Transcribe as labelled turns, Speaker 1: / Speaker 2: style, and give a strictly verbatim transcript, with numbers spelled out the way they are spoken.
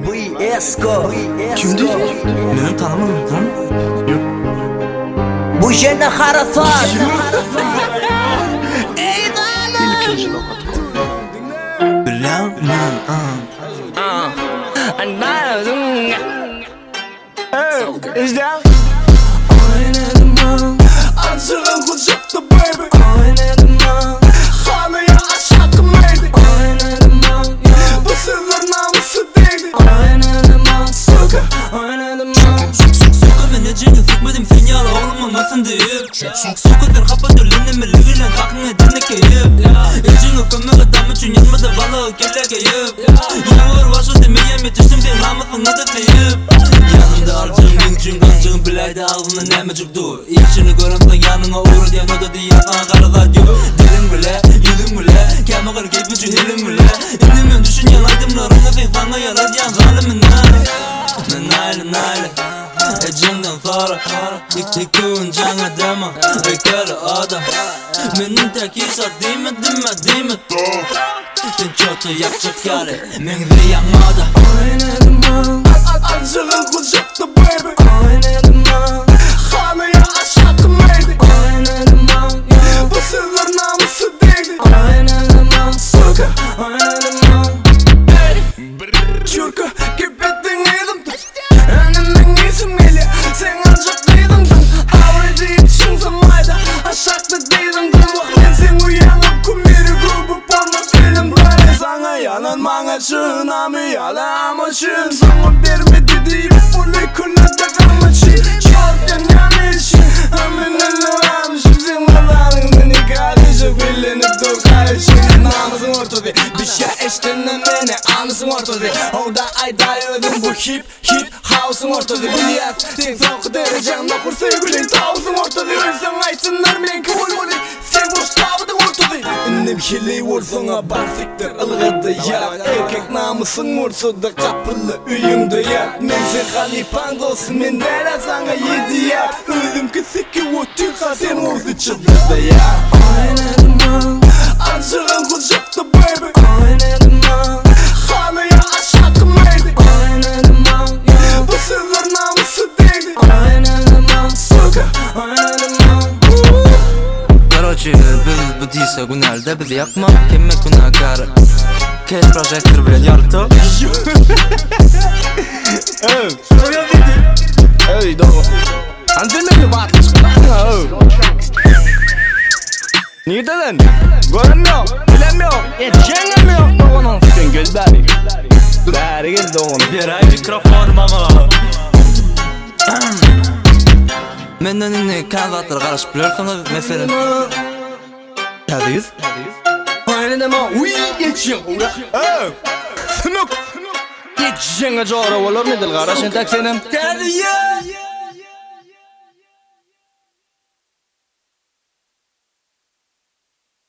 Speaker 1: Kimdi? Meni tanımadın lan? Yok.
Speaker 2: Bu jene harafat.
Speaker 1: İlkinci lokat. Bilen mi?
Speaker 3: Anladım. Hey, is that?
Speaker 1: Oynadım lan.
Speaker 3: Acığın kucakta baby.
Speaker 1: Oynadım lan.
Speaker 3: Hanıya aşkım neydi?
Speaker 1: Oynadım lan.
Speaker 3: Bu sırlar namusu değildi.
Speaker 1: Oynadım lan. Soka. Oynadım lan. Soka beni cenge sıkmadım sen yala olmamasın deyip. Soka sen kapatır lenime ligilen kalkın edine keyip. Ecini kömmek adam için yanmadı balığı kelle keyip. Yağmur başı demeyem yetiştim sen namusuna da keyip. Yanımda alcın mincin kancın bilayda ağzına nemecik dur. İçini göremsen yanına uğra diyen o da diyen sana karazat yok. Dilin bile, yüzün bile, kemikal gibi için elin bile. İndimin düşünen aydımlarına sen sana yarat yan zaliminle. Men aile naile Ecinden sonra İki gün cana deme Bekara adam Menin tek isat değil mi değil mi değil mi Sen kötü yapacak yari Men de yanmadı Oynadım lan
Speaker 3: Acığın kucakta baby.
Speaker 1: Oynadım lan
Speaker 3: Hanıya aşkım neydi?
Speaker 1: Oynadım lan
Speaker 3: Bu sırlar namusu değildi.
Speaker 1: Oynadım lan Soka Oynadım lan
Speaker 3: Çürkü gibettin edim. Önümden isim geliyor. Sen ancak değildin. Havre deyip çınsınmaydı. Aşakta değildin. Bak ben sen uyanıp kumiri grubu porno film. Böyle sana yalan bana çığın amı yalan için. Sana vermedi deyip bunu kullada kalmışım. Çarpken yanmışım. Amin Allah'ım sen kalanın beni kardeşim. Bilinip dur kardeşim. Namazın ortada bir şey eştinden beni anısın ortada. Orada ayda ödüm bu hip hip house'un ortada. Bilyat sen soğuk derecemde kur sevgilin tavusun ortada. Ölsen açsınlar men kıvıl voli sen boş tavudun ortada. İndim hili vursun'a bar siktir ılgıdı ya. Erkek namusun vursuda kapılı üyümde ya. Men sen halipan dostum men dere sana yedi ya. Ölüm ki siki o tüka sen oldu çıldırdı ya.
Speaker 1: Oynadım lan
Speaker 3: Acığın kucakta baby.
Speaker 1: Oynadım lan
Speaker 3: Hanıya aşkım neydi?
Speaker 1: Oynadım lan
Speaker 3: Bu sırlar namusu değildi.
Speaker 1: Oynadım lan Soka Oynadım lan Короче, biz bu diyse günelde bizi yakma Kemme günahkarı Cash Projector bilen yarıktı
Speaker 3: Hey, hey, doğru. Anzirme mi batmış? Niye dedin? Görünmüyor, bilemiyor, yetişemiyor. Doğunun fikrin göz bari. Bari gel doğun.
Speaker 1: Bir ay mikrofon bana Menden inni kanvatlar karışıp biliyorsanız mesela Kadiyiz
Speaker 3: Oynadım ha, uy yetişim. Hey, sınık. Yetişen acı ara olur nedir kardeşin tek senin?
Speaker 1: Kadiyiz